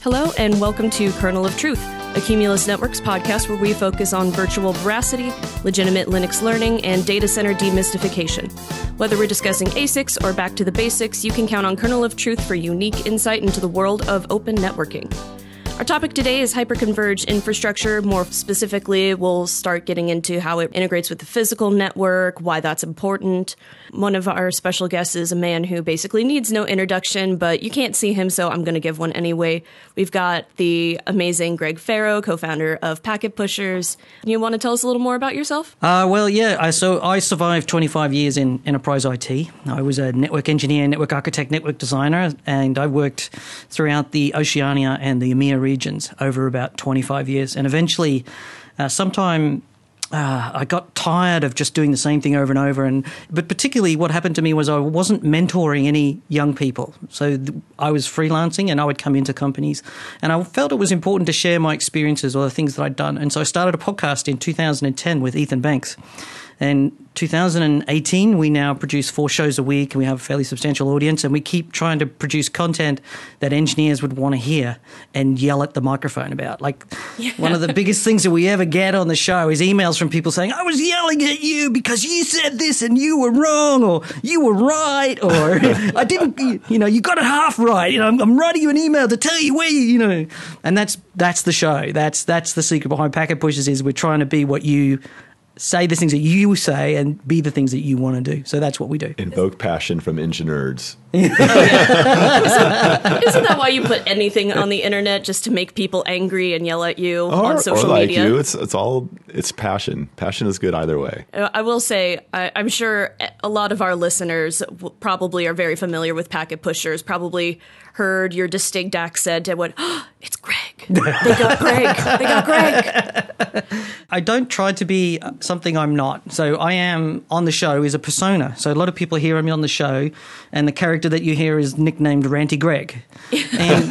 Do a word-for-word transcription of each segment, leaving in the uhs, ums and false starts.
Hello, and welcome to Kernel of Truth, a Cumulus Networks podcast where we focus on virtual veracity, legitimate Linux learning, and data center demystification. Whether we're discussing A S I Cs or back to the basics, you can count on Kernel of Truth for unique insight into the world of open networking. Our topic today is hyperconverged infrastructure. More specifically, we'll start getting into how it integrates with the physical network, why that's important. One of our special guests is a man who basically needs no introduction, but you can't see him, so I'm going to give one anyway. We've got the amazing Greg Farrow, co-founder of Packet Pushers. You want to tell us a little more about yourself? Uh, well, yeah. I, so I survived twenty-five years in enterprise I T. I was a network engineer, network architect, network designer, and I worked throughout the Oceania and the EMEA regions over about twenty-five years. And eventually, uh, sometime uh, I got tired of just doing the same thing over and over. And but particularly what happened to me was I wasn't mentoring any young people. So th- I was freelancing and I would come into companies. And I felt it was important to share my experiences or the things that I'd done. And so I started a podcast in two thousand ten with Ethan Banks. And two thousand eighteen, we now produce four shows a week, and we have a fairly substantial audience, and we keep trying to produce content that engineers would want to hear and yell at the microphone about. Like, yeah. One of the biggest things that we ever get on the show is emails from people saying, I was yelling at you because you said this and you were wrong, or you were right, or I didn't, you know, you got it half right. You know, I'm, I'm writing you an email to tell you where you, you know. And that's that's the show. That's, that's the secret behind Packet Pushers is we're trying to be what you say the things that you say and be the things that you want to do. So that's what we do. Invoke passion from engineers. isn't, isn't that why you put anything on the internet, just to make people angry and yell at you or, on social or like media? You. It's it's all it's passion. Passion is good either way. I will say, I, I'm sure a lot of our listeners w- probably are very familiar with Packet Pushers, probably heard your distinct accent and went, oh, it's Greg. They got Greg. They got Greg. I don't try to be something I'm not. So I am on the show is a persona. So a lot of people hear me on the show, and the character that you hear is nicknamed Ranty Greg. And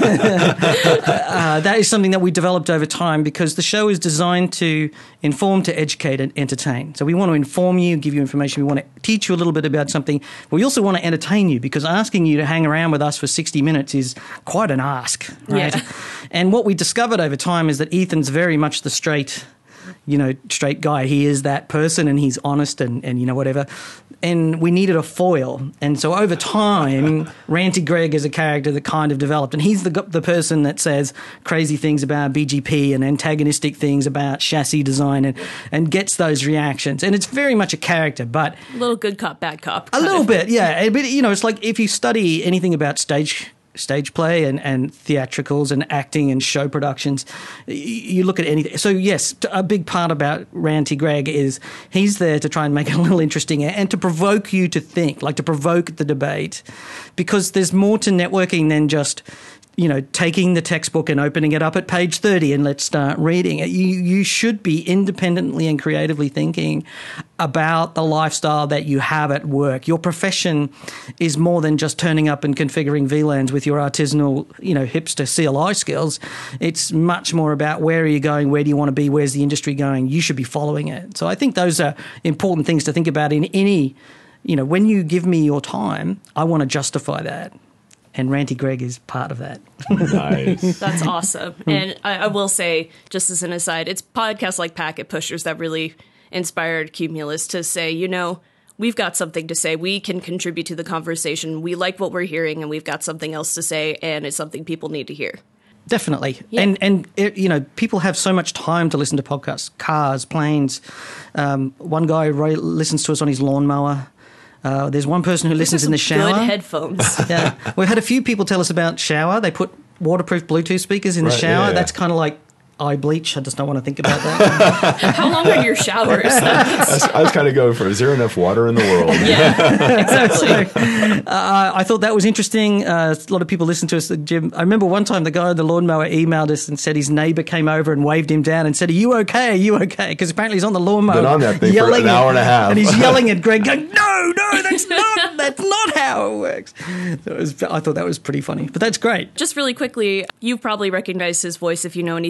uh, that is something that we developed over time because the show is designed to inform, to educate, and entertain. So we want to inform you, give you information. We want to teach you a little bit about something. But we also want to entertain you because asking you to hang around with us for sixty minutes is quite an ask, right? Yeah. And what we discovered over time is that Ethan's very much the straight, you know, straight guy. He is that person and he's honest and, and you know, whatever. And we needed a foil. And so over time, Ranty Greg is a character that kind of developed. And he's the the person that says crazy things about B G P and antagonistic things about chassis design and, and gets those reactions. And it's very much a character, but... A little good cop, bad cop. A little of. bit, yeah. But, you know, it's like if you study anything about stage... stage play and, and theatricals and acting and show productions, you look at anything. So yes, a big part about Ranty Greg is he's there to try and make it a little interesting and to provoke you to think, like to provoke the debate, because there's more to networking than just, you know, taking the textbook and opening it up at page thirty and let's start reading it. You, you should be independently and creatively thinking about the lifestyle that you have at work. Your profession is more than just turning up and configuring V LANs with your artisanal, you know, hipster C L I skills. It's much more about where are you going, where do you want to be, where's the industry going. You should be following it. So I think those are important things to think about in any, you know, when you give me your time, I want to justify that. And Ranty Greg is part of that. Nice. That's awesome. And I, I will say, just as an aside, it's podcasts like Packet Pushers that really inspired Cumulus to say, you know, we've got something to say. We can contribute to the conversation. We like what we're hearing, and we've got something else to say, and it's something people need to hear. Definitely. Yeah. And, and it, you know, people have so much time to listen to podcasts, cars, planes. Um, one guy Ray, listens to us on his lawnmower. Uh, there's one person who listens in the shower. Good headphones. Yeah, we've had a few people tell us about shower. They put waterproof Bluetooth speakers in right, the shower. Yeah, yeah. That's kind of like eye bleach. I just don't want to think about that. How long are your showers? I was, I was kind of going for, is there enough water in the world? Yeah, exactly. So, uh, I thought that was interesting. Uh, a lot of people listen to us at gym. I remember one time the guy on the lawnmower emailed us and said his neighbour came over and waved him down and said, are you okay? Are you okay? Because apparently he's on the lawnmower. Been on that thing for an hour and a half. And he's yelling at Greg going, no, no, that's not, that's not how it works. So it was, I thought that was pretty funny. But that's great. Just really quickly, you probably recognize his voice if you know anything about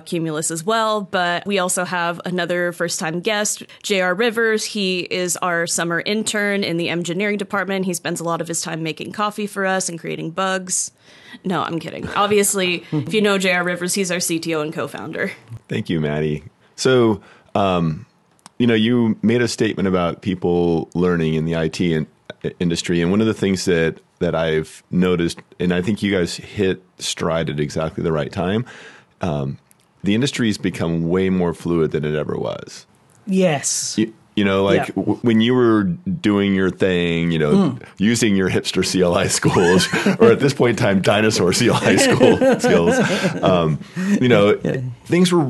about Cumulus as well, but we also have another first-time guest, J R Rivers. He is our summer intern in the engineering department. He spends a lot of his time making coffee for us and creating bugs. No, I'm kidding. Obviously, if you know J R Rivers, he's our C T O and co-founder. Thank you, Maddie. So, um, you know, you made a statement about people learning in the I T in- industry, and one of the things that that I've noticed, and I think you guys hit stride at exactly the right time, um, the industry has become way more fluid than it ever was. Yes. You, you know, like Yeah. w- when you were doing your thing, you know, Mm. using your hipster C L I schools, or at this point in time, dinosaur C L I school skills, um, you know, Yeah. things were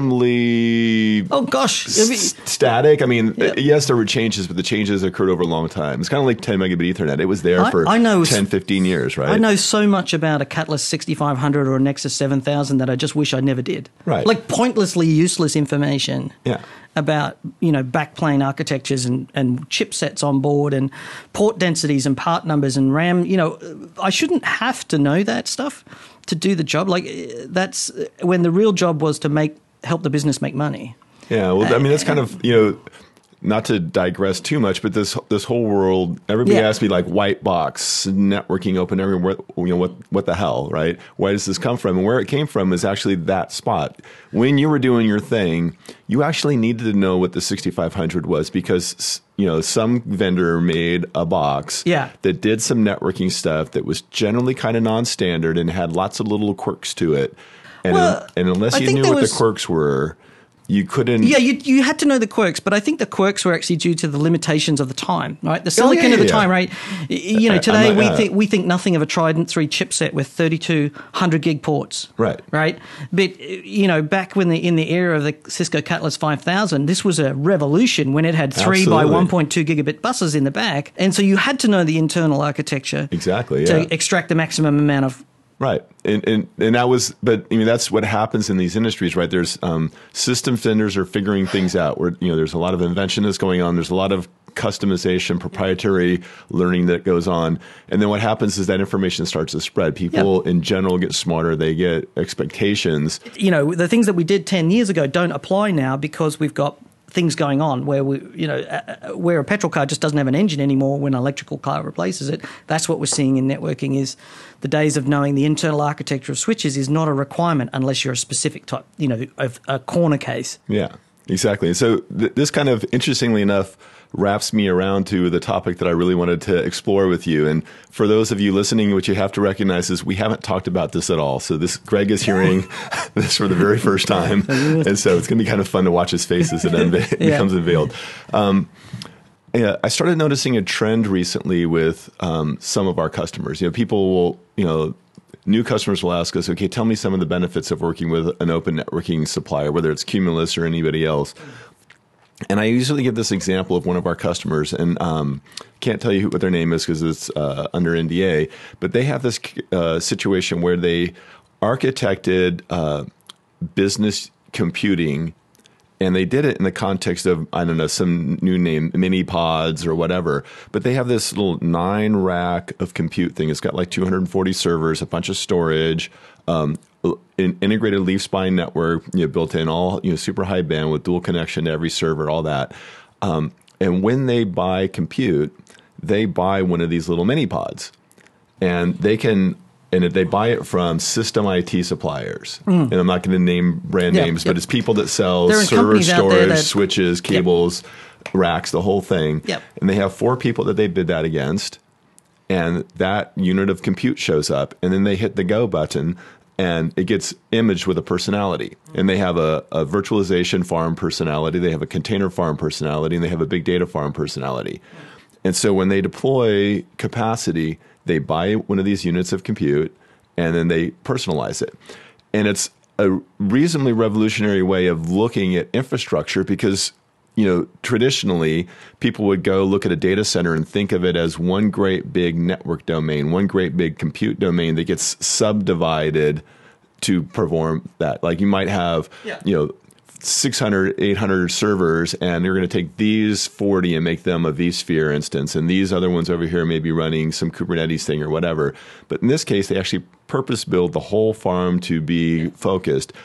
reasonably Oh, gosh. I mean, s- static. I mean, Yeah. yes, there were changes, but the changes occurred over a long time. It's kind of like ten megabit Ethernet. It was there I- for I know ten, fifteen years, right? I know so much about a Catalyst sixty-five hundred or a Nexus seven thousand that I just wish I never did. Right. Like pointlessly useless information. Yeah. About, you know, backplane architectures and, and chipsets on board and port densities and part numbers and RAM. You know, I shouldn't have to know that stuff to do the job. Like, that's when the real job was to make help the business make money. Yeah, well, I mean, that's kind of, you know, not to digress too much, but this this whole world, everybody Yeah. asks me like white box, networking, open everywhere, you know, what what the hell, right? Why does this come from? And where it came from is actually that spot. When you were doing your thing, you actually needed to know what the sixty-five hundred was because, you know, some vendor made a box Yeah. that did some networking stuff that was generally kind of non-standard and had lots of little quirks to it. And, Well, and unless I you think knew there what was- the quirks were, you couldn't. Yeah, you you had to know the quirks, but I think the quirks were actually due to the limitations of the time, right? The silicon yeah, of the yeah. time, right? Y- You know, I- today I'm not- we yeah. think we think nothing of a Trident three chipset with thirty-two hundred gig ports, Right. Right, but uh, you know, back when the in the era of the Cisco Catalyst five thousand, this was a revolution when it had three by Absolutely. one point two gigabit buses in the back, and so you had to know the internal architecture Exactly, to yeah. extract the maximum amount of. Right. And, and and that was, but I mean, that's what happens in these industries, right? There's um, system vendors are figuring things out where, you know, there's a lot of invention that's going on. There's a lot of customization, proprietary learning that goes on. And then what happens is that information starts to spread. People in general get smarter. They get expectations. You know, the things that we did ten years ago don't apply now because we've got things going on where we, you know, uh, where a petrol car just doesn't have an engine anymore when an electrical car replaces it. That's what we're seeing in networking is the days of knowing the internal architecture of switches is not a requirement unless you're a specific type, you know, of a corner case. Yeah, exactly. And so th- this kind of, interestingly enough, wraps me around to the topic that I really wanted to explore with you. And for those of you listening, what you have to recognize is we haven't talked about this at all. So this Greg is hearing this for the very first time. And so it's going to be kind of fun to watch his face as it unve- Yeah. becomes unveiled. Um, yeah, I started noticing a trend recently with um, some of our customers. You know, people will, you know, new customers will ask us, okay, tell me some of the benefits of working with an open networking supplier, whether it's Cumulus or anybody else. And I usually give this example of one of our customers, and um, can't tell you who, what their name is because it's uh, under N D A, but they have this uh, situation where they architected uh, business computing, and they did it in the context of, I don't know, some new name, mini pods or whatever. But they have this little nine rack of compute thing. It's got like two hundred forty servers, a bunch of storage, um, an integrated leaf spine network, you know, built in, all, you know, super high bandwidth, dual connection to every server, all that. Um, and when they buy compute, they buy one of these little mini pods, and they can. And they buy it from system I T suppliers. Mm. And I'm not going to name brand Yep, names, yep. but it's people that sell There are server companies out there storage, that- switches, cables, racks, the whole thing. Yep. And they have four people that they bid that against. And that unit of compute shows up. And then they hit the go button, and it gets imaged with a personality. And they have a, a virtualization farm personality. They have a container farm personality. And they have a big data farm personality. And so when they deploy capacity, they buy one of these units of compute, and then they personalize it. And it's a reasonably revolutionary way of looking at infrastructure because, you know, traditionally people would go look at a data center and think of it as one great big network domain, one great big compute domain that gets subdivided to perform that. Like you might have, Yeah. you know, six hundred, eight hundred servers, and you're going to take these forty and make them a vSphere instance, and these other ones over here may be running some Kubernetes thing or whatever. But in this case, they actually purpose-build the whole farm to be focused.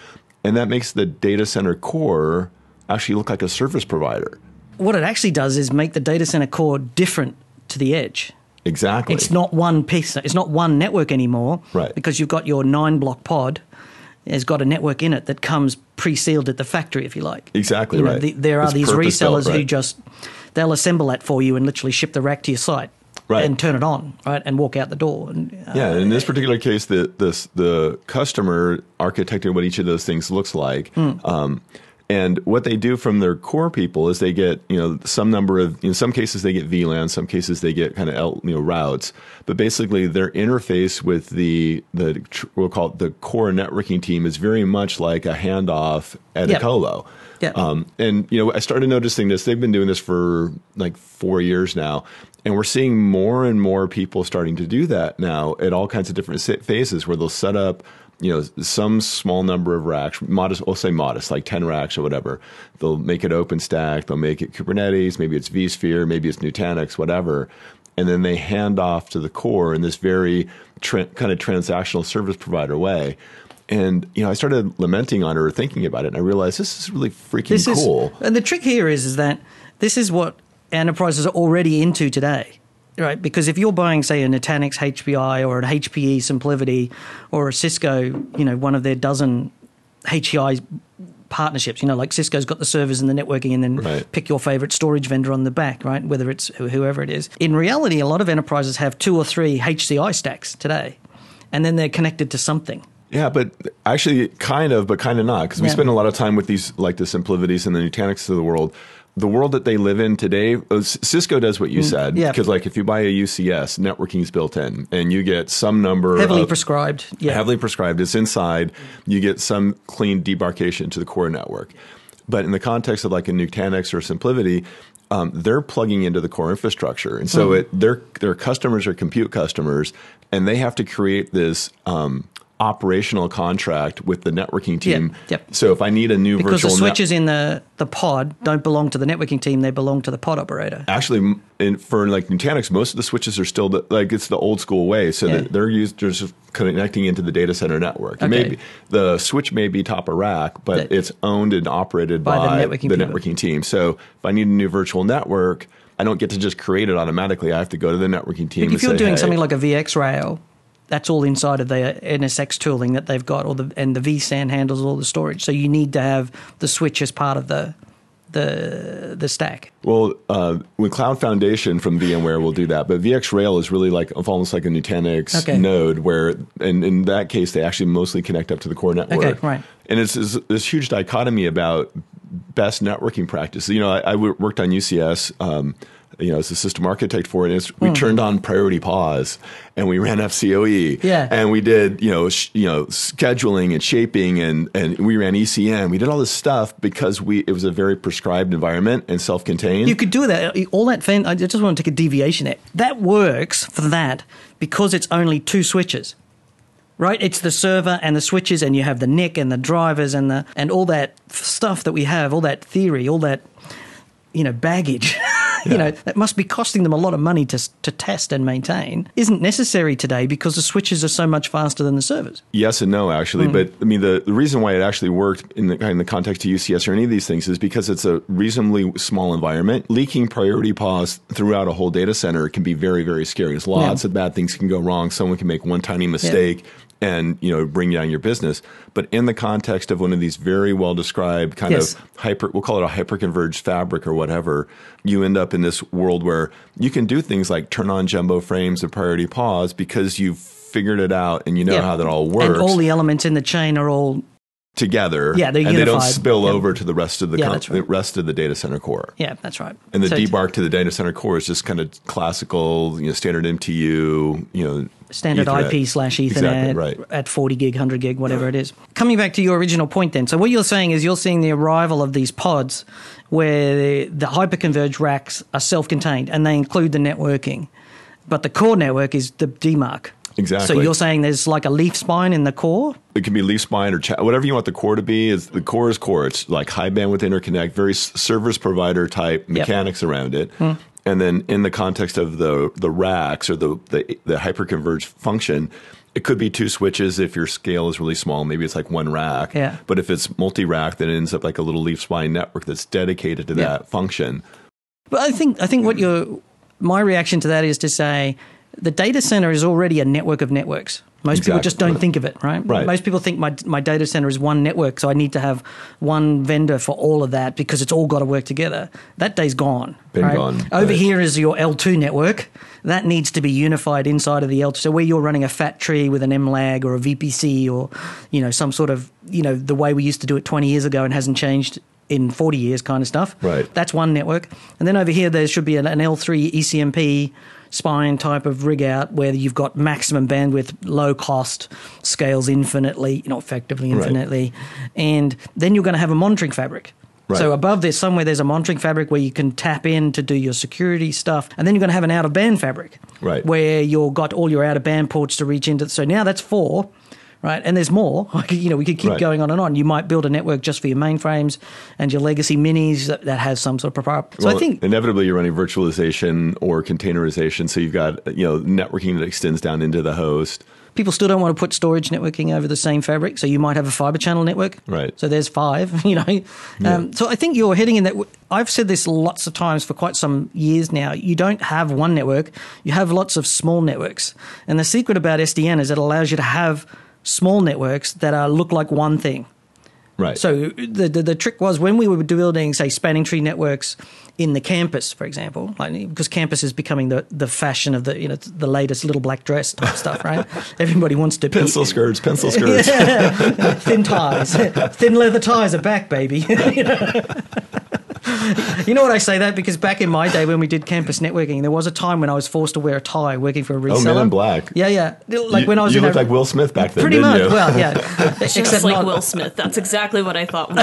and that makes the data center core actually look like a service provider. What it actually does is make the data center core different to the edge. Exactly. It's not one piece. It's not one network anymore. Right. Because you've got your nine-block pod. It's got a network in it that comes pre-sealed at the factory, if you like. Exactly you know, right. The, there are it's these resellers right. who just, they'll assemble that for you and literally ship the rack to your site. Right. And turn it on, right, and walk out the door. And, uh, yeah, in this particular case, the this, the customer architected what each of those things looks like. Mm. Um, and what they do from their core people is they get, you know, some number of, in some cases they get V LAN, some cases they get kind of, you know, routes. But basically their interface with the, the we'll call it the core networking team is very much like a handoff at yep. a colo. Yeah. Um, and, you know, I started noticing this. They've been doing this for like four years now. And we're seeing more and more people starting to do that now at all kinds of different phases where they'll set up, you know, some small number of racks, modest, we'll say modest, like ten racks or whatever. They'll make it OpenStack. They'll make it Kubernetes. Maybe it's vSphere. Maybe it's Nutanix, whatever. And then they hand off to the core in this very tra- kind of transactional service provider way. And, you know, I started lamenting on it or thinking about it, and I realized this is really freaking this cool. Is, and the trick here is, is that this is what enterprises are already into today, right? Because if you're buying, say, a Nutanix H P I or an H P E SimpliVity or a Cisco, you know, one of their dozen H E I partnerships, you know, like Cisco's got the servers and the networking, and then right. pick your favorite storage vendor on the back, right? Whether it's whoever it is. In reality, a lot of enterprises have two or three H C I stacks today, and then they're connected to something. Yeah, but actually kind of, but kind of not, because we yeah. spend a lot of time with these, like the SimpliVities and the Nutanix of the world. The world that they live in today, Cisco does what you said. Yeah. Because like if you buy a U C S, networking is built in, and you get some number heavily of, prescribed. Yeah. Heavily prescribed. It's inside. You get some clean debarkation to the core network. But in the context of like a Nutanix or SimpliVity, um, they're plugging into the core infrastructure, and so mm. it, their their customers are compute customers, and they have to create this. Um, operational contract with the networking team. Yep, yep. So if I need a new because virtual... Because the switches net- in the, the pod don't belong to the networking team, they belong to the pod operator. Actually, in, for like Nutanix, most of the switches are still, the, like it's the old school way. So yeah. that they're used, they're just connecting into the data center network. Okay. Maybe, the switch may be top of rack, but that, it's owned and operated by, by the, networking, the networking team. So if I need a new virtual network, I don't get to just create it automatically. I have to go to the networking team. But if and you're say, doing hey, something like a V X rail, that's all inside of the N S X tooling that they've got, or the and the vSAN handles all the storage. So you need to have the switch as part of the the the stack. Well, uh, with Cloud Foundation from VMware, we'll do that. But V X Rail is really like almost like a Nutanix okay. node, where and in that case they actually mostly connect up to the core network. Okay, right. And it's, it's this huge dichotomy about best networking practices. You know, I, I worked on U C S. Um, you know, as a system architect for it, it's, we mm. turned on priority pause, and we ran F C O E, yeah. and we did, you know, sh- you know, scheduling and shaping, and, and we ran E C M. We did all this stuff because we it was a very prescribed environment and self-contained. You could do that. All that. Fan, I just want to take a deviation there. That works for that because it's only two switches. Right, it's the server and the switches, and you have the N I C and the drivers and the and all that stuff that we have, all that theory, all that, you know, baggage. You yeah. know, that must be costing them a lot of money to to test and maintain, isn't necessary today because the switches are so much faster than the servers. Yes and no, actually. Mm. But, I mean, the, the reason why it actually worked in the, in the context of U C S or any of these things is because it's a reasonably small environment. Leaking priority pause throughout a whole data center can be very, very scary. There's lots yeah. of bad things can go wrong. Someone can make one tiny mistake. Yeah. And, you know, bring down your business. But in the context of one of these very well-described kind yes. of hyper, we'll call it a hyper-converged fabric or whatever, you end up in this world where you can do things like turn on jumbo frames and priority pause because you've figured it out and you know yeah. how that all works. And all the elements in the chain are all together, yeah, they're and unified. They don't spill yeah. over to the rest of the, yeah, com- right. the rest of the data center core. Yeah, that's right. And the so debark to the data center core is just kind of classical, you know, standard M T U, you know, standard Ethernet. I P slash Ethernet exactly, right. at forty gig, one hundred gig, whatever it is. Coming back to your original point then, so what you're saying is you're seeing the arrival of these pods where the, the hyperconverged racks are self-contained and they include the networking, but the core network is the D MARC. Exactly. So you're saying there's like a leaf spine in the core? It can be leaf spine or cha- whatever you want the core to be. Is the core is core. It's like high bandwidth interconnect, very service provider type mechanics yep. around it. Hmm. And then in the context of the the racks or the the, the hyperconverged function, It could be two switches if your scale is really small. Maybe it's like one rack. Yeah. But if it's multi-rack, then it ends up like a little leaf spine network that's dedicated to Yeah. that function. But I think I think what you're my reaction to that is to say the data center is already a network of networks. Most Exactly. people just don't think of it, right? Right. Most people think my my data center is one network, so I need to have one vendor for all of that because it's all got to work together. That day's gone. Been right? gone, Over right. here is your L two network. That needs to be unified inside of the L two. So where you're running a fat tree with an M lag or a V P C or, you know, some sort of, you know, the way we used to do it twenty years ago and hasn't changed in forty years kind of stuff. Right. That's one network. And then over here, there should be an, an L three E C M P spine type of rig out where you've got maximum bandwidth, low cost, scales infinitely, you know, effectively infinitely. Right. And then you're going to have a monitoring fabric. Right. So above this, somewhere there's a monitoring fabric where you can tap in to do your security stuff. And then you're going to have an out-of-band fabric. Right. Where you've got all your out-of-band ports to reach into. So now that's four. Right, and there's more. You know, we could keep Right. going on and on. You might build a network just for your mainframes and your legacy minis that, that has some sort of proprietary. So Well, I think inevitably you're running virtualization or containerization. So you've got, you know, networking that extends down into the host. people still don't want to put storage networking over the same fabric. So you might have a fiber channel network. Right. So there's five. You know. Yeah. Um, so I think you're heading in that. I've said this lots of times for quite some years now. You don't have one network. You have lots of small networks. And the secret about S D N is it allows you to have small networks that are look like one thing. Right. So the, the the trick was when we were building, say, spanning tree networks in the campus, for example, like, because campus is becoming the, the fashion of the, you know, the latest little black dress type stuff, right? Everybody wants to pencil be, skirts, pencil skirts, yeah. Thin ties, thin leather ties are back, baby. You know? You know what I say that because back in my day when we did campus networking, there was a time when I was forced to wear a tie working for a reseller. Oh, Men in Black. Yeah, yeah. Like you, when I was you in looked a, like Will Smith back then, pretty didn't much. you? Well, yeah. Just Except like not, Will Smith. That's exactly what I thought when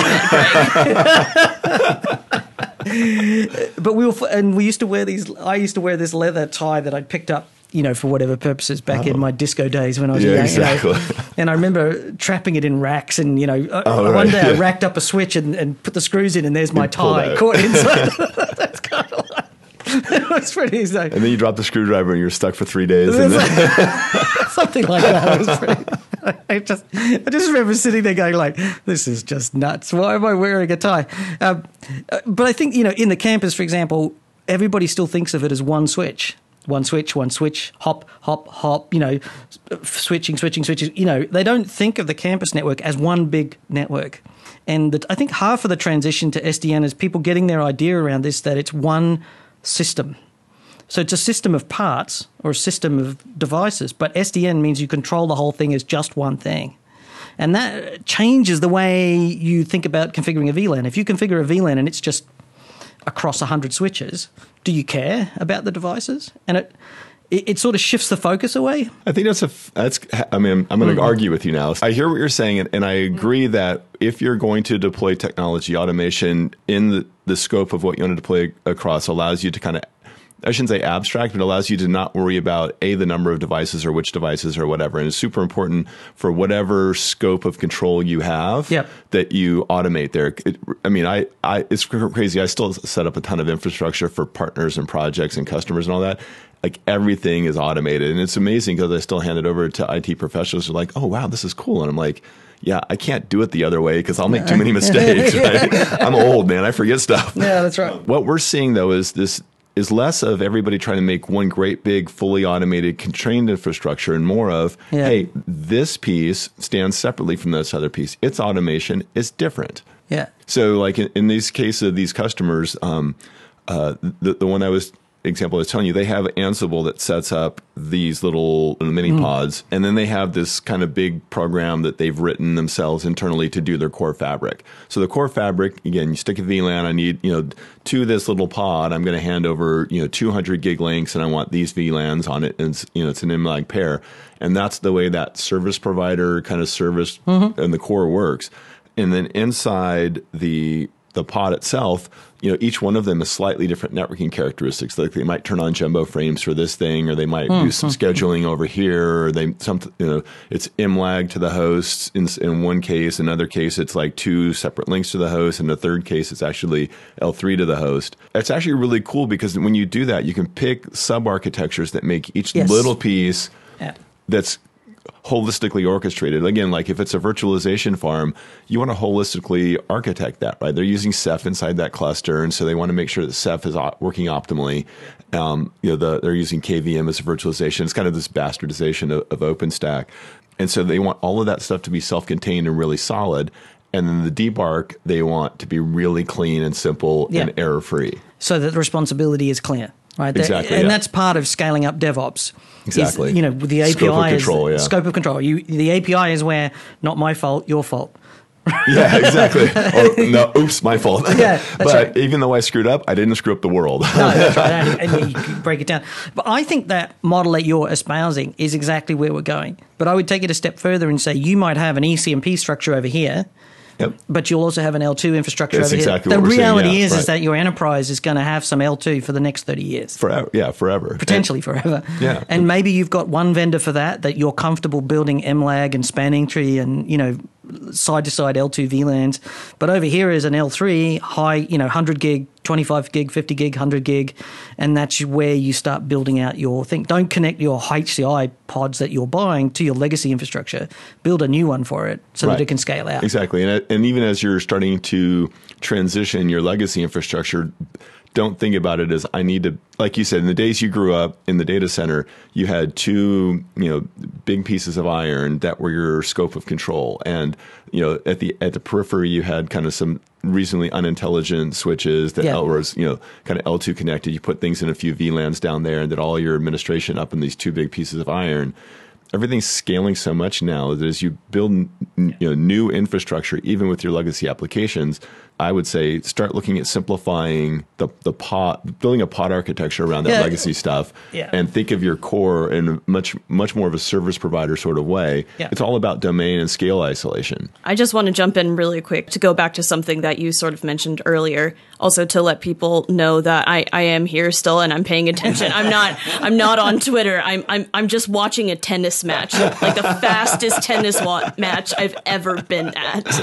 I met Greg. But we were, and we used to wear these. I used to wear this leather tie that I'd picked up, you know, for whatever purposes back Oh. in my disco days when I was Yeah, young. exactly. You know, and I remember trapping it in racks, and you know, Oh, one right, day I yeah. racked up a switch and, and put the screws in, and there's my And pulled tie out. caught inside. That's kind of like, it was pretty easy. And then you drop the screwdriver and you're stuck for three days. And then, Something like that. It was pretty, I just, I just remember sitting there going like, "This is just nuts. Why am I wearing a tie?" Um, uh, but I think, you know, in the campus, for example, everybody still thinks of it as one switch, one switch, one switch, hop, hop, hop. You know, switching, switching, switching. You know, they don't think of the campus network as one big network. And the, I think half of the transition to S D N is people getting their idea around this, that it's one system. So it's a system of parts or a system of devices, but S D N means you control the whole thing as just one thing. And that changes the way you think about configuring a V LAN. If you configure a V LAN and it's just across one hundred switches, do you care about the devices? And it it, it sort of shifts the focus away. I think that's a, that's, I mean, I'm going to argue with you now. I hear what you're saying, and, and I agree that if you're going to deploy technology, automation in the, the scope of what you want to deploy across allows you to kind of, I shouldn't say abstract, but allows you to not worry about, A, the number of devices or which devices or whatever. And it's super important for whatever scope of control you have Yep. that you automate there. It, I mean, I, I, it's crazy. I still set up a ton of infrastructure for partners and projects and customers and all that. Like everything is automated. And it's amazing because I still hand it over to I T professionals who are like, oh, wow, this is cool. And I'm like, yeah, I can't do it the other way because I'll make too many mistakes. Right? I'm old, man. I forget stuff. Yeah, that's right. What we're seeing, though, is this is less of everybody trying to make one great, big, fully automated, constrained infrastructure and more of, Yeah. hey, this piece stands separately from this other piece. Its automation is different. Yeah. So like in, in these cases of these customers, um, uh, the, the one I was example I was telling you, they have Ansible that sets up these little mini pods, and then they have this kind of big program that they've written themselves internally to do their core fabric. So the core fabric, again, you stick a V LAN, I need, you know, to this little pod, I'm going to hand over, you know, two hundred gig links, and I want these V LANs on it, and it's, you know, it's an M lag pair. And that's the way that service provider kind of service and the core works. And then inside the the pod itself, you know, each one of them is slightly different networking characteristics. Like they might turn on jumbo frames for this thing, or they might do some scheduling over here, or they some you know, it's M lag to the host in in one case. In another case, it's like two separate links to the host. In the third case, it's actually L three to the host. It's actually really cool because when you do that, you can pick sub architectures that make each Yes. little piece Yeah. that's holistically orchestrated. Again, like if it's a virtualization farm, you want to holistically architect that, right? They're using Ceph inside that cluster, and so they want to make sure that Ceph is op- working optimally. Um, you know, the, they're using K V M as a virtualization. It's kind of this bastardization of, of OpenStack. And so they want all of that stuff to be self-contained and really solid. And then the debark, they want to be really clean and simple yeah. and error-free. So that the responsibility is clear, right? Exactly. And yeah. that's part of scaling up DevOps. Exactly. Is, you know, the A P I scope of is control, yeah. scope of control. You, the A P I is where not my fault, your fault. Yeah, exactly. Or no, oops, my fault. Yeah, that's but right. even though I screwed up, I didn't screw up the world. No, that's right. And, and you can break it down. But I think that model that you're espousing is exactly where we're going. But I would take it a step further and say you might have an E C M P structure over here, yep. but you'll also have an L two infrastructure That's over exactly here. what The we're saying, reality yeah, is, right. is that your enterprise is going to have some L two for the next thirty years. Forever. Yeah, forever. Potentially and, forever. Yeah. And maybe you've got one vendor for that, that you're comfortable building M lag and spanning tree and, you know, side-to-side L two V LANs. But over here is an L three, high, you know, one hundred gig, twenty-five gig, fifty gig, one hundred gig, and that's where you start building out your thing. Don't connect your H C I pods that you're buying to your legacy infrastructure. Build a new one for it so right. that it can scale out. Exactly. And, and even as you're starting to transition your legacy infrastructure, don't think about it as I need to, like you said, in the days you grew up in the data center, you had two, you know, big pieces of iron that were your scope of control. And, you know, at the at the periphery, you had kind of some reasonably unintelligent switches that yeah. was, you know, kind of L two connected. You put things in a few V LANs down there and did all your administration up in these two big pieces of iron. Everything's scaling so much now that as you build you know, new infrastructure, even with your legacy applications, I would say start looking at simplifying the the pod, building a pod architecture around that yeah. legacy stuff, yeah. and think of your core in much much more of a service provider sort of way. Yeah. It's all about domain and scale isolation. I just want to jump in really quick to go back to something that you sort of mentioned earlier, also to let people know that I, I am here still and I'm paying attention. I'm not I'm not on Twitter. I'm I'm I'm just watching a tennis match, like the fastest tennis wa- match I've ever been at,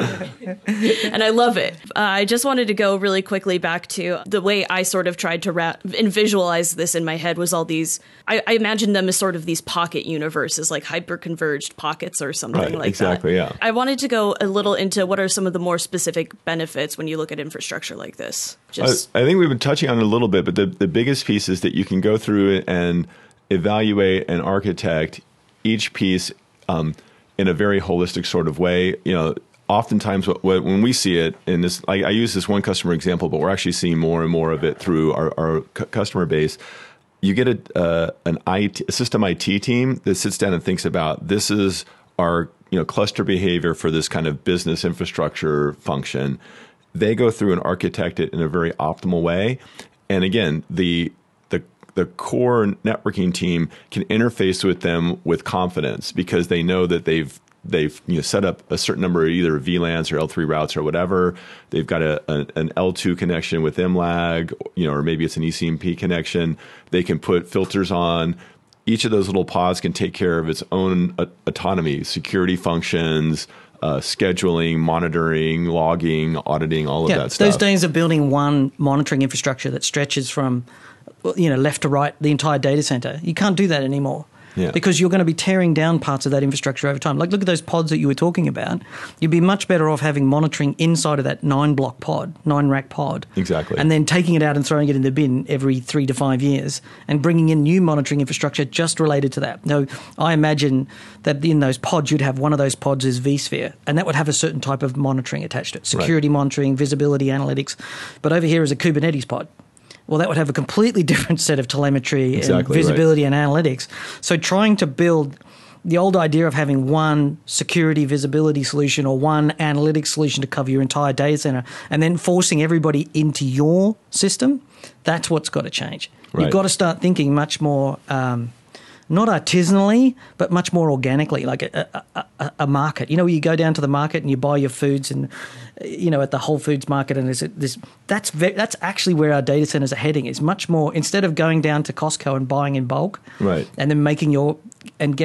and I love it. Uh, I just wanted to go really quickly back to the way I sort of tried to wrap and visualize this in my head was all these, I, I imagined them as sort of these pocket universes, like hyper-converged pockets or something Right, like exactly, that. yeah. I wanted to go a little into what are some of the more specific benefits when you look at infrastructure like this. Just I, I think we've been touching on it a little bit, but the, the biggest piece is that you can go through and evaluate and architect each piece um, in a very holistic sort of way. You know, oftentimes what, what, when we see it, and this, I, I use this one customer example, but we're actually seeing more and more of it through our, our cu- customer base. You get a, uh, an I T, a system I T team that sits down and thinks about this is our you know cluster behavior for this kind of business infrastructure function. They go through and architect it in a very optimal way. And again, the the the core networking team can interface with them with confidence because they know that they've they've you know set up a certain number of either V LANs or L three routes or whatever. They've got a, a an L two connection with M lag, you know, or maybe it's an E C M P connection. They can put filters on. Each of those little pods can take care of its own uh, autonomy, security functions, uh, scheduling, monitoring, logging, auditing, all of yeah, that stuff. Those days of building one monitoring infrastructure that stretches from, you know, left to right, the entire data center. You can't do that anymore. Yeah. Because you're going to be tearing down parts of that infrastructure over time. Like, look at those pods that you were talking about. You'd be much better off having monitoring inside of that nine-block pod, nine-rack pod. Exactly. And then taking it out and throwing it in the bin every three to five years and bringing in new monitoring infrastructure just related to that. Now, I imagine that in those pods, you'd have one of those pods is vSphere, and that would have a certain type of monitoring attached to it, security right. monitoring, visibility analytics. But over here is a Kubernetes pod. Well, that would have a completely different set of telemetry exactly, and visibility right. and analytics. So trying to build the old idea of having one security visibility solution or one analytics solution to cover your entire data center and then forcing everybody into your system, that's what's got to change. Right. You've got to start thinking much more um, not artisanally, but much more organically, like a, a, a, a market. You know, you go down to the market and you buy your foods and, you know, at the Whole Foods market, and there's this, that's very, that's actually where our data centers are heading. It's much more, instead of going down to Costco and buying in bulk, right, and then making your, and getting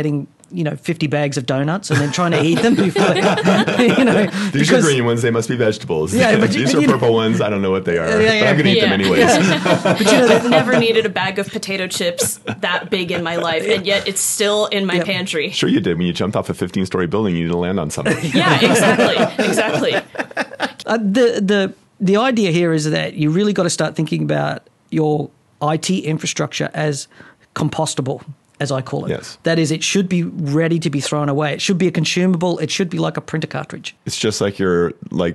you know, fifty bags of donuts and then trying to eat them before, you know. These because, are green ones. They must be vegetables. Yeah, but These you, are you purple know, ones. I don't know what they are. Yeah, yeah, but I'm going to eat yeah. them anyways. Yeah. But you know, I've never needed a bag of potato chips that big in my life, and yet it's still in my Yep. pantry. Sure you did. When you jumped off a fifteen-story building, you need to land on something. Yeah, exactly, exactly. Uh, the the the idea here is that you really got to start thinking about your I T infrastructure as compostable, as I call it. Yes. That is, it should be ready to be thrown away. It should be a consumable. It should be like a printer cartridge. It's just like your, like,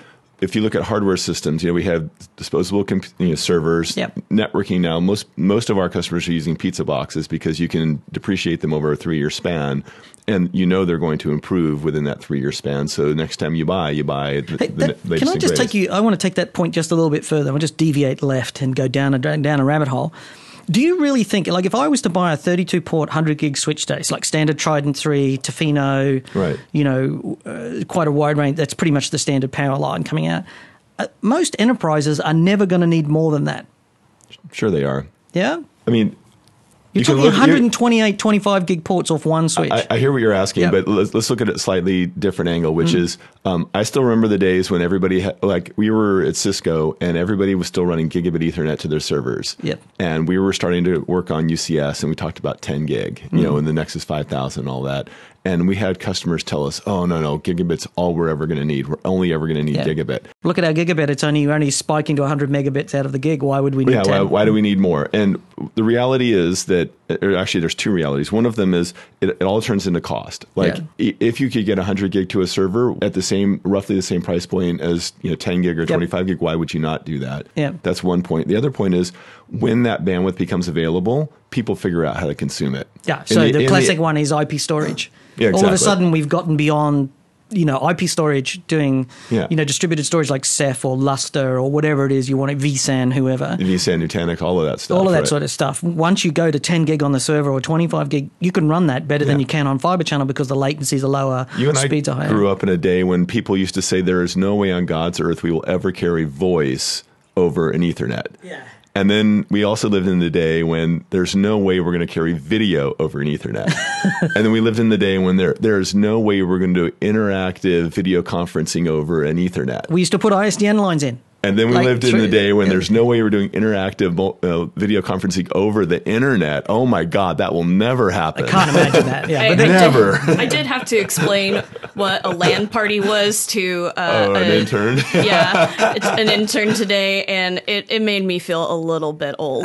if you look at hardware systems, you know, we have disposable comp- you know, servers, Yep. networking now. Most most of our customers are using pizza boxes because you can depreciate them over a three-year span, and you know they're going to improve within that three-year span. So next time you buy, you buy the, Hey, the that- latest can I and just greatest. take you? I want to take that point just a little bit further. I'll just deviate left and go down a down a rabbit hole. Do you really think, like, if I was to buy a thirty-two port one hundred gig switch days, like standard Trident three, Tofino, Right. you know, uh, quite a wide range, that's pretty much the standard power line coming out. Uh, most enterprises are never going to need more than that. Sure they are. Yeah? I mean, You're you can talking look- you're- one twenty-eight, twenty-five gig ports off one switch. I, I hear what you're asking, Yep. but let's, let's look at it slightly different angle, which Mm-hmm. is um, I still remember the days when everybody, ha- like we were at Cisco and everybody was still running gigabit Ethernet to their servers. Yep. And we were starting to work on U C S and we talked about ten gig, you Mm-hmm. know, and the Nexus five thousand and all that. And we had customers tell us, oh, no, no, gigabit's all we're ever going to need. We're only ever going to need Yeah. gigabit. Look at our gigabit. It's only only spiking to one hundred megabits out of the gig. Why would we need Yeah, ten? why, why do we need more? And the reality is that, or actually, there's two realities. One of them is it, it all turns into cost. Like Yeah. i- if you could get one hundred gig to a server at the same, roughly the same price point as you know ten gig or twenty-five gig, why would you not do that? Yeah. That's one point. The other point is when that bandwidth becomes available, people figure out how to consume it. Yeah, In so the, in classic one is I P storage. Yeah, All of a exactly. sudden, we've gotten beyond, you know, I P storage doing, Yeah. you know, distributed storage like Ceph or Lustre or whatever it is you want, vSAN, whoever. vSAN, Nutanix, all of that stuff. All of that right? sort of stuff. Once you go to ten gig on the server or twenty-five gig, you can run that better than Yeah. you can on Fibre Channel because the latencies are lower, You and speeds I are higher. grew up in a day when people used to say there is no way on God's earth we will ever carry voice over an Ethernet. Yeah. And then we also lived in the day when there's no way we're going to carry video over an Ethernet. And then we lived in the day when there there's no way we're going to do interactive video conferencing over an Ethernet. We used to put I S D N lines in. And then we Like lived in through- the day when yeah. there's no way we're doing interactive mo- uh, video conferencing over the internet. Oh my God, that will never happen. Can't imagine that. Yeah, I, but I then, Never. Did, I did have to explain what a LAN party was to uh, Oh, an a- intern. Yeah, it's an intern today, and it, it made me feel a little bit old.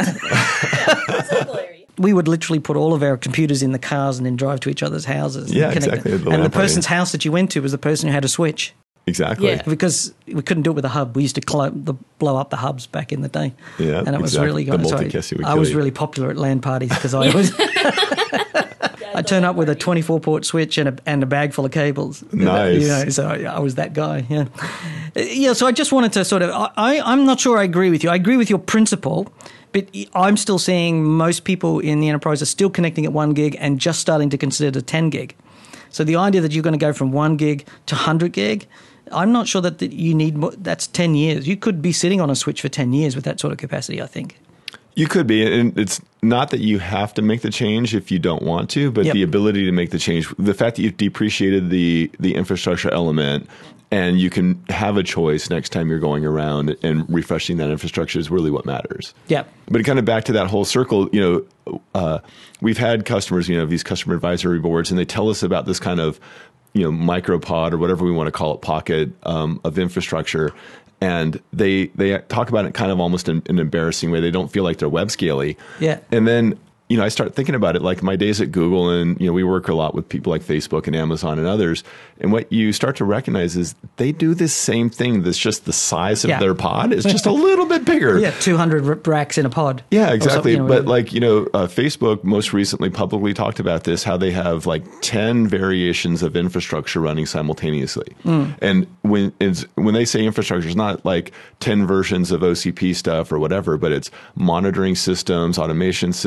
we would literally put all of our computers in the cars and then drive to each other's houses. and Yeah, connect exactly, them. the And LAN the party. person's house that you went to was the person who had a switch. Exactly. Yeah. Because we couldn't do it with a hub. We used to clo- the, blow up the hubs back in the day. Yeah, and it was exactly. really The good. So I, multicast would I kill was you. really popular at LAN parties because I was. I turn up with a twenty-four port switch and a, and a bag full of cables. Nice. You know, so I, I was that guy. Yeah. Uh, Yeah. So I just wanted to sort of. I, I'm not sure I agree with you. I agree with your principle. But I'm still seeing most people in the enterprise are still connecting at one gig and just starting to consider the ten gig. So the idea that you're going to go from one gig to one hundred gig, I'm not sure that, that you need more, that's ten years. You could be sitting on a switch for ten years with that sort of capacity, I think. You could be, and it's not that you have to make the change if you don't want to, but Yep. the ability to make the change, the fact that you've depreciated the the infrastructure element, and you can have a choice next time you're going around and refreshing that infrastructure is really what matters. Yeah. But kind of back to that whole circle, you know, uh, we've had customers, you know, these customer advisory boards, and they tell us about this kind of, you know, micropod or whatever we want to call it, pocket um, of infrastructure. And they they talk about it kind of almost in an embarrassing way. They don't feel like they're web scaly. Yeah. And then, you know, I start thinking about it, like my days at Google, and, you know, we work a lot with people like Facebook and Amazon and others. And what you start to recognize is they do this same thing. That's just the size of Yeah. their pod is just a little bit bigger. Yeah, two hundred r- racks in a pod. Yeah, Or exactly. something, you know, But whatever. like, you know, uh, Facebook most recently publicly talked about this, how they have like ten variations of infrastructure running simultaneously. Hmm. And when it's, when they say infrastructure, it's not like ten versions of O C P stuff or whatever, but it's monitoring systems, automation systems,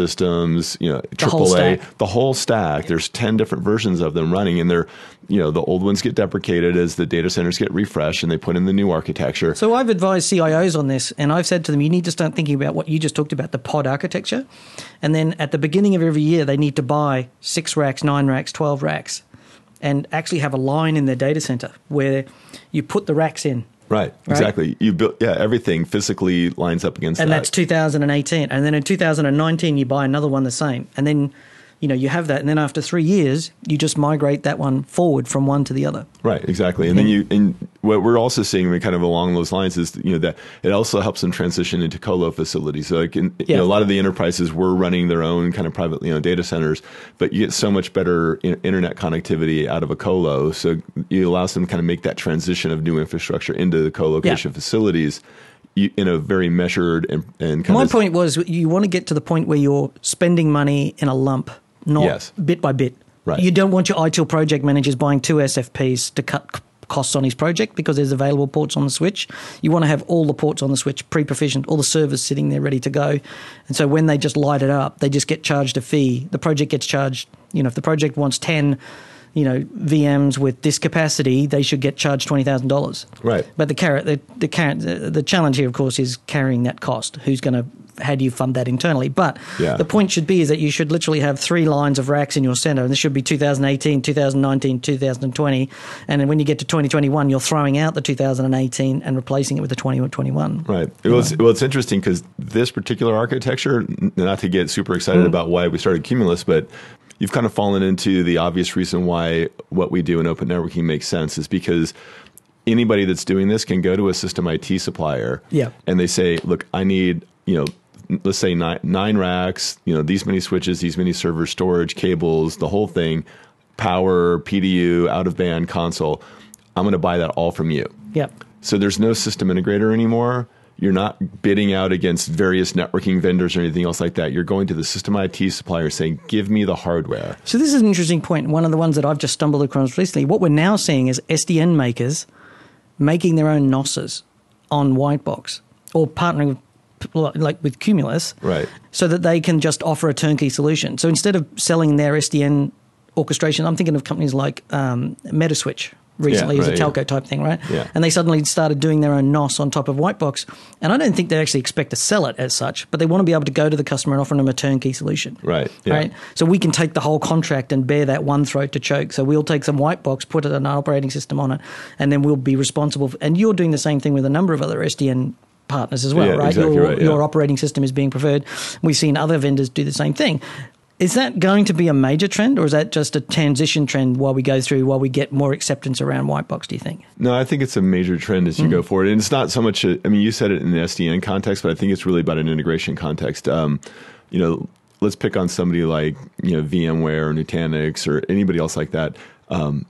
systems, you know, The whole triple A, stack. the whole stack. There's ten different versions of them running, and they're, you know, the old ones get deprecated as the data centers get refreshed, and they put in the new architecture. So I've advised C I Os on this, and I've said to them, you need to start thinking about what you just talked about, the pod architecture. And then at the beginning of every year, they need to buy six racks, nine racks, twelve racks, and actually have a line in their data center where you put the racks in. Right, exactly. You built, yeah, everything physically lines up against And that. that's two thousand eighteen. And then in two thousand nineteen, you buy another one the same. And then, you know, you have that. And then after three years, you just migrate that one forward from one to the other. Right, exactly. And then you, and what we're also seeing kind of along those lines is, you know, that it also helps them transition into colo facilities. So like in, Yeah. you know, a lot of the enterprises were running their own kind of private, you know, data centers, but you get so much better in, internet connectivity out of a colo. So it allows them to kind of make that transition of new infrastructure into the co-location Yeah. facilities you, in a very measured and, and kind My of... point was you want to get to the point where you're spending money in a lump, not Yes. bit by bit. Right. You don't want your I T I L project managers buying two S F Ps to cut c- costs on his project because there's available ports on the switch. You want to have all the ports on the switch pre-provisioned, all the servers sitting there ready to go. And so when they just light it up, they just get charged a fee. The project gets charged, you know, if the project wants ten, you know, V Ms with this capacity, they should get charged twenty thousand dollars. Right. But the carrot, the the, carrot, the the challenge here, of course, is carrying that cost. Who's going to, how do you fund that internally? But Yeah. the point should be is that you should literally have three lines of racks in your center, and this should be two thousand eighteen, two thousand nineteen, two thousand twenty, and then when you get to twenty twenty-one, you're throwing out the two thousand eighteen and replacing it with the twenty twenty-one. Right. Well, it's, well, it's interesting because this particular architecture, n- not to get super excited Mm. about why we started Cumulus, but you've kind of fallen into the obvious reason why what we do in open networking makes sense is because anybody that's doing this can go to a system I T supplier Yeah. and they say, look, I need, you know, let's say nine, nine racks, you know, these many switches, these many servers, storage, cables, the whole thing, power, P D U, out of band, console. I'm going to buy that all from you. Yep. So there's no system integrator anymore. You're not bidding out against various networking vendors or anything else like that. You're going to the system I T supplier saying, give me the hardware. So this is an interesting point. One of the ones that I've just stumbled across recently. What we're now seeing is S D N makers making their own N O Ss on Whitebox or partnering with, like with Cumulus, Right. so that they can just offer a turnkey solution. So instead of selling their S D N orchestration, I'm thinking of companies like um, Metaswitch recently Yeah, as a right, telco yeah. type thing, right? Yeah. And they suddenly started doing their own N O S on top of Whitebox. And I don't think they actually expect to sell it as such, but they want to be able to go to the customer and offer them a turnkey solution. Right, yeah. Right. So we can take the whole contract and bear that one throat to choke. So we'll take some Whitebox, put an operating system on it, and then we'll be responsible. For, and you're doing the same thing with a number of other S D N partners as well, Yeah, right? exactly your, right, yeah. your operating system is being preferred. We've seen other vendors do the same thing. Is that going to be a major trend, or is that just a transition trend while we go through, while we get more acceptance around Whitebox, do you think? No, I think it's a major trend as you Mm. go forward. And it's not so much, a, I mean, you said it in the S D N context, but I think it's really about an integration context. Um, you know, let's pick on somebody like, you know, VMware or Nutanix or anybody else like that. Um,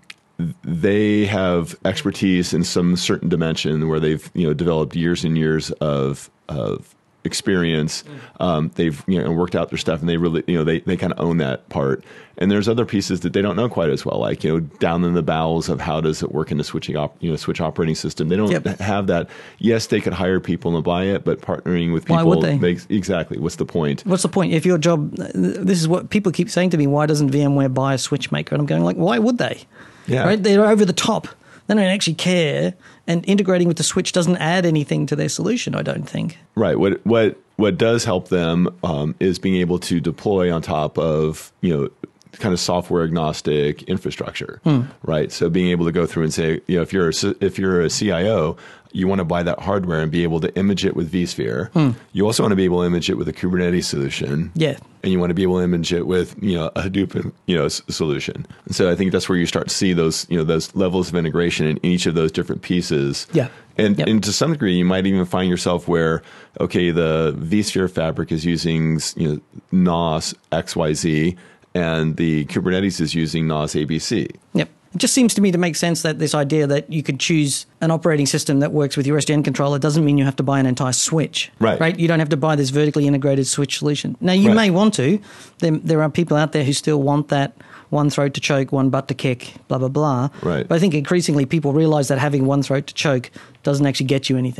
they have expertise in some certain dimension where they've, you know, developed years and years of, of experience. Um, they've, you know, worked out their stuff and they really, you know, they, they kind of own that part. And there's other pieces that they don't know quite as well, like, you know, down in the bowels of how does it work in a switching op, you know, switch operating system. They don't Yep. have that. Yes, they could hire people and buy it, but partnering with Why people would they? makes exactly. What's the point? What's the point? If your job, this is what people keep saying to me, why doesn't VMware buy a switch maker? And I'm going like, why would they? Yeah. Right? They're over the top. They don't actually care. And integrating with the switch doesn't add anything to their solution, I don't think. Right. What what what does help them um, is being able to deploy on top of, you know, kind of software agnostic infrastructure. Hmm. Right. So being able to go through and say, you know, if you're a, c- if you're a C I O, you want to buy that hardware and be able to image it with vSphere. Hmm. You also want to be able to image it with a Kubernetes solution. Yeah. And you want to be able to image it with, you know, a Hadoop, you know, s- solution. And so I think that's where you start to see those, you know, those levels of integration in each of those different pieces. Yeah. And, Yep. and to some degree, you might even find yourself where, okay, the vSphere fabric is using, you know, N O S X Y Z, and the Kubernetes is using N O S A B C. Yep. It just seems to me to make sense that this idea that you could choose an operating system that works with your S D N controller doesn't mean you have to buy an entire switch. Right. Right? You don't have to buy this vertically integrated switch solution. Now, you Right. may want to. There, there are people out there who still want that one throat to choke, one butt to kick, blah, blah, blah. Right. But I think increasingly people realize that having one throat to choke doesn't actually get you anything.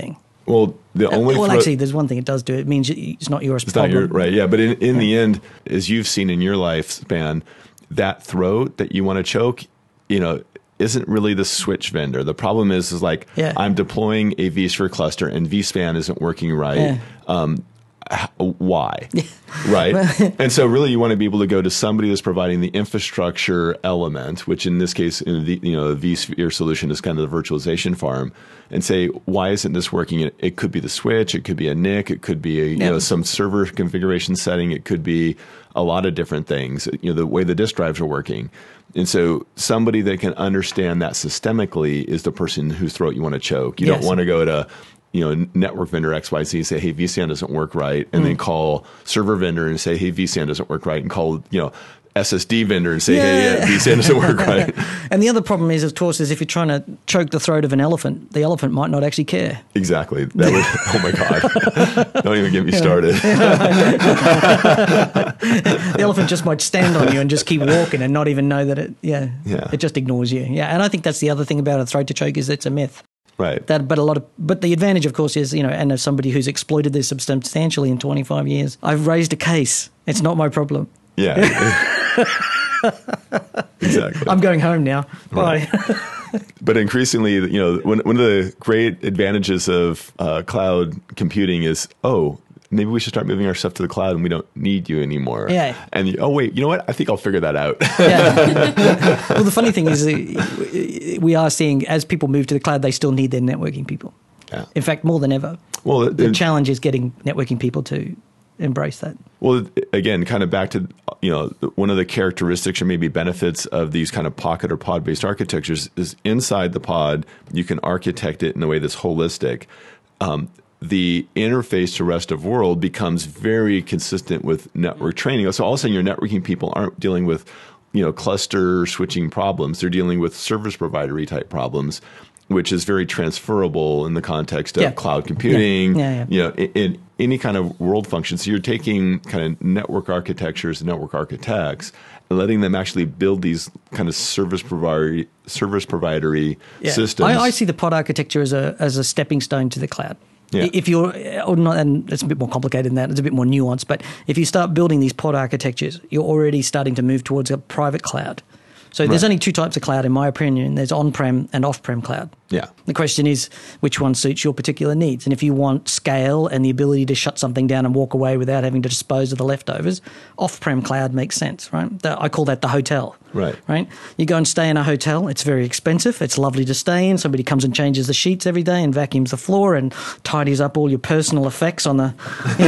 Well, the only well, thro- actually, there's one thing it does do. It means it's not yours. It's problem. not your right, yeah. But in, in yeah. the end, as you've seen in your lifespan, that throat that you want to choke, you know, isn't really the switch vendor. The problem is, is like yeah. I'm deploying a vSphere cluster and vSpan isn't working right. Yeah. Um, why? Right? And so really you want to be able to go to somebody that's providing the infrastructure element, which in this case, in the, you know, the vSphere solution is kind of the virtualization farm, and say, why isn't this working? It, it could be the switch, it could be a N I C, it could be a, you yep. know, some server configuration setting, it could be a lot of different things, you know, the way the disk drives are working. And so somebody that can understand that systemically is the person whose throat you want to choke. You yes. don't want to go to, you know, network vendor X Y Z, say, hey, vSAN doesn't work right, and mm. then call server vendor and say, hey, vSAN doesn't work right, and call, you know, S S D vendor and say, yeah. hey, yeah, vSAN doesn't work right. And the other problem is, of course, is if you're trying to choke the throat of an elephant, the elephant might not actually care. Exactly. That would, oh my God. Don't even get me started. The elephant just might stand on you and just keep walking and not even know that it, yeah, yeah. it just ignores you. Yeah. And I think that's the other thing about a throat to choke is it's a myth. Right. That, but a lot of, but the advantage, of course, is, you know, and as somebody who's exploited this substantially in twenty-five years, I've raised a case. It's not my problem. Yeah. Exactly. I'm going home now. Bye. Right. But increasingly, you know, one, one of the great advantages of uh, cloud computing is, oh, maybe we should start moving our stuff to the cloud and we don't need you anymore. Yeah. And, oh, wait, you know what? I think I'll figure that out. Yeah. Well, the funny thing is uh, we are seeing as people move to the cloud, they still need their networking people. Yeah. In fact, more than ever. Well, the it, challenge is getting networking people to embrace that. Well, again, kind of back to, you know, one of the characteristics or maybe benefits of these kind of pocket or pod-based architectures is inside the pod, you can architect it in a way that's holistic. Um, the interface to rest of world becomes very consistent with network training. So all of a sudden your networking people aren't dealing with, you know, cluster switching problems. They're dealing with service provider-y type problems, which is very transferable in the context of yeah. cloud computing, yeah. Yeah, yeah. you know, in, in any kind of world function. So you're taking kind of network architectures, network architects, and letting them actually build these kind of service provider, service provider-y yeah. systems. I, I see the pod architecture as a as a stepping stone to the cloud. Yeah. If you're, or not, and it's a bit more complicated than that, it's a bit more nuanced, but if you start building these pod architectures, you're already starting to move towards a private cloud. So there's right. only two types of cloud, in my opinion. There's on-prem and off-prem cloud. Yeah. The question is which one suits your particular needs. And if you want scale and the ability to shut something down and walk away without having to dispose of the leftovers, off-prem cloud makes sense, right? The, I call that the hotel. Right. Right. You go and stay in a hotel. It's very expensive. It's lovely to stay in. Somebody comes and changes the sheets every day and vacuums the floor and tidies up all your personal effects on the. You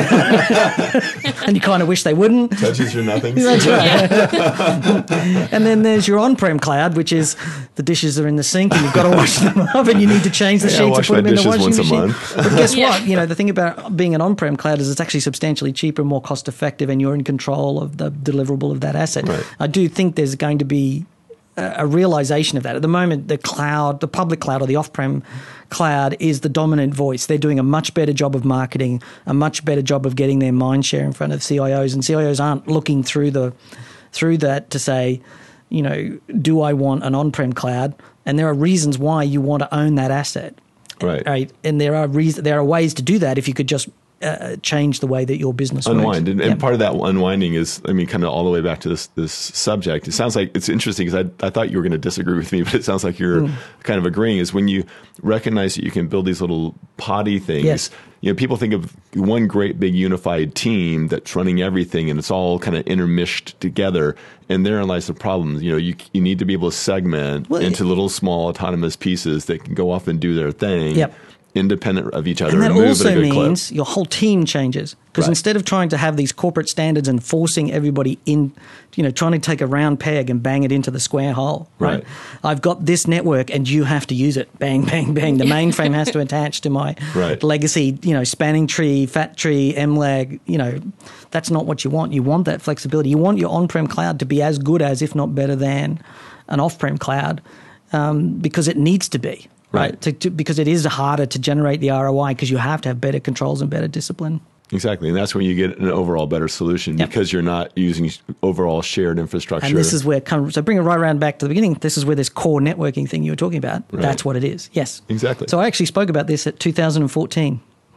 know, and you kind of wish they wouldn't. Touches your nothings. That's right. Yeah. And then there's your on-prem cloud, which is the dishes are in the sink and you've got to wash them up and you need to change the yeah, sheets and put them in the washing once machine. A month. But guess yeah. what? You know, the thing about being an on-prem cloud is it's actually substantially cheaper, more cost-effective, and you're in control of the deliverable of that asset. Right. I do think there's going to be a, a realization of that. At the moment, the cloud, the public cloud or the off-prem cloud is the dominant voice. They're doing a much better job of marketing, a much better job of getting their mind share in front of C I Os, and C I Os aren't looking through the through that to say, you know, do I want an on-prem cloud? And there are reasons why you want to own that asset. Right. Right. And there are reasons, there are ways to do that if you could just uh, change the way that your business unwind. works. And, and yep. part of that unwinding is, I mean, kind of all the way back to this this subject. It sounds like it's interesting because I, I thought you were going to disagree with me, but it sounds like you're mm. kind of agreeing, is when you recognize that you can build these little potty things. Yes. You know, people think of one great big unified team that's running everything and it's all kind of intermished together. And therein lies the problem. You know, you you need to be able to segment well, into little small autonomous pieces that can go off and do their thing. Yep. Independent of each other, and that and move also at a good means clip. Your whole team changes because right. instead of trying to have these corporate standards and forcing everybody in, you know, trying to take a round peg and bang it into the square hole. Right. right. I've got this network and you have to use it. Bang, bang, bang. The mainframe has to attach to my right. legacy, you know, spanning tree, fat tree, M lag. You know, that's not what you want. You want that flexibility. You want your on-prem cloud to be as good as, if not better than, an off-prem cloud um, because it needs to be. Right, right. to, to, because it is harder to generate the R O I because you have to have better controls and better discipline. Exactly, and that's when you get an overall better solution yep. because you're not using overall shared infrastructure. And this is where, so bring it right around back to the beginning, this is where this core networking thing you were talking about, right. that's what it is, yes. Exactly. So I actually spoke about this at two thousand fourteen.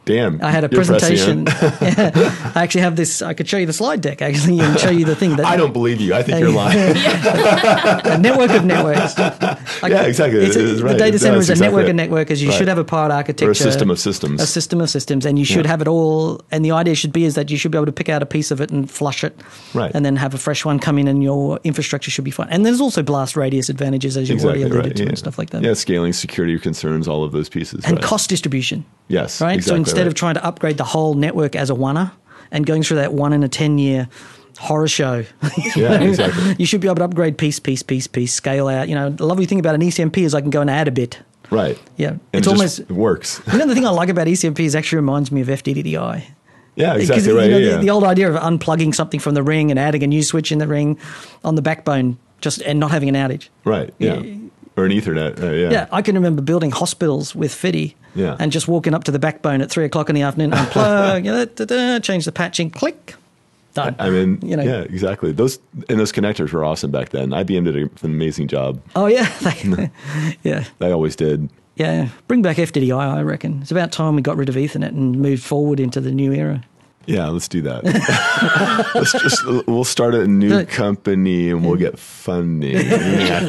Damn. I had a You're presentation. Yeah, I actually have this. I could show you the slide deck, actually, and show you the thing. That I don't believe you. I think you're lying. A network of networks. Like, yeah, exactly. It's a, it is right. The data center is a exactly network it. of networks. You right. should have a pod architecture. Or a system of systems. A system of systems. And you should yeah. have it all. And the idea should be is that you should be able to pick out a piece of it and flush it. Right. And then have a fresh one come in and your infrastructure should be fine. And there's also blast radius advantages, as you've exactly already alluded right. to, yeah. and stuff like that. Yeah, scaling, security concerns, all of those pieces. And right. cost distribution. Yes, Right? exactly so instead right. of trying to upgrade the whole network as a oneer and going through that one in a ten-year horror show. Yeah, exactly. You should be able to upgrade piece, piece, piece, piece, scale out. You know, the lovely thing about an E C M P is I can go and add a bit. Right. Yeah. And it's it almost just works. You know, the thing I like about E C M P is actually reminds me of F D D D I. Yeah, Because, exactly you right. know, yeah, the, yeah. the old idea of unplugging something from the ring and adding a new switch in the ring on the backbone just and not having an outage. Right. Yeah. Yeah. Or an Ethernet. Uh, yeah. Yeah, I can remember building hospitals with F I D I Yeah. and just walking up to the backbone at three o'clock in the afternoon, unplug, you know, da, da, change the patching, click, done. I mean, you know. yeah, exactly. Those and those connectors were awesome back then. I B M did an amazing job. Oh yeah, they, yeah, They always did. yeah. Bring back F D D I, I reckon. It's about time we got rid of Ethernet and moved forward into the new era. Yeah, let's do that. let's just we'll start a new The- company and we'll get funding. Yeah.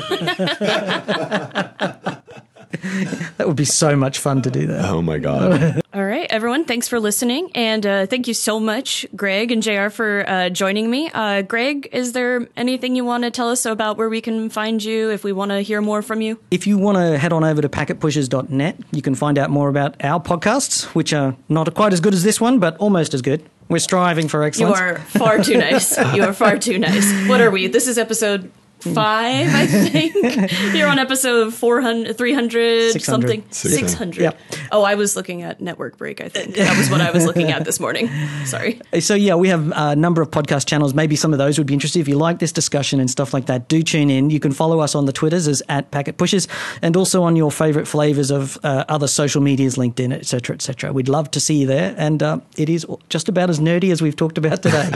That would be so much fun to do that. Oh my god. All right, everyone, thanks for listening. And uh, thank you so much, Greg and J R, for uh, joining me. Uh, Greg, is there anything you want to tell us about where we can find you if we want to hear more from you? If you want to head on over to packet pushers dot net, you can find out more about our podcasts, which are not quite as good as this one, but almost as good. We're striving for You excellence. are far too nice. You are far too nice. What are we? This is episode five, I think. You're on episode four hundred, three hundred, six hundred. something. six hundred. six hundred. Yep. Oh, I was looking at Network Break, I think. That was what I was looking at this morning. Sorry. So, yeah, we have a number of podcast channels. Maybe some of those would be interesting. If you like this discussion and stuff like that, do tune in. You can follow us on the Twitters as at Packet Pushers and also on your favorite flavors of uh, other social medias, LinkedIn, et cetera, et cetera. We'd love to see you there. And uh, it is just about as nerdy as we've talked about today.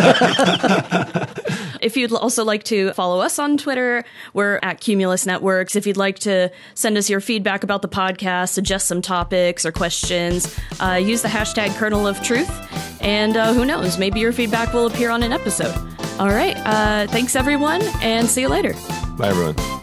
If you'd also like to follow us on Twitter, we're at Cumulus Networks. If you'd like to send us your feedback about the podcast, suggest some topics or questions, uh, use the hashtag Kernel of Truth. And uh, who knows, maybe your feedback will appear on an episode. All right. Uh, thanks, everyone, and see you later. Bye everyone.